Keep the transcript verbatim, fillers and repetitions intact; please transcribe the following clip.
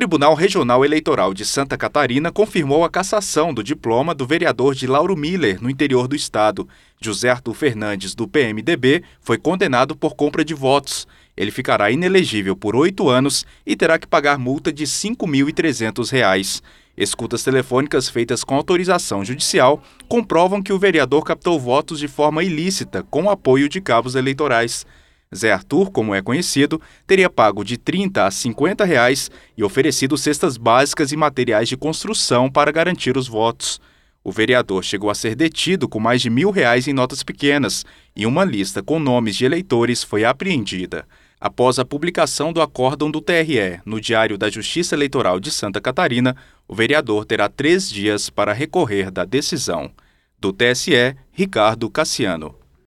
Tribunal Regional Eleitoral de Santa Catarina confirmou a cassação do diploma do vereador de Lauro Miller, no interior do estado. José Arthur Fernandes, do P M D B, foi condenado por compra de votos. Ele ficará inelegível por oito anos e terá que pagar multa de cinco mil e trezentos reais. Escutas telefônicas feitas com autorização judicial comprovam que o vereador captou votos de forma ilícita, com o apoio de cabos eleitorais. Zé Arthur, como é conhecido, teria pago de trinta a cinquenta reais e oferecido cestas básicas e materiais de construção para garantir os votos. O vereador chegou a ser detido com mais de mil reais em notas pequenas e uma lista com nomes de eleitores foi apreendida. Após a publicação do acórdão do T R E no Diário da Justiça Eleitoral de Santa Catarina, o vereador terá três dias para recorrer da decisão. Do T S E, Ricardo Cassiano.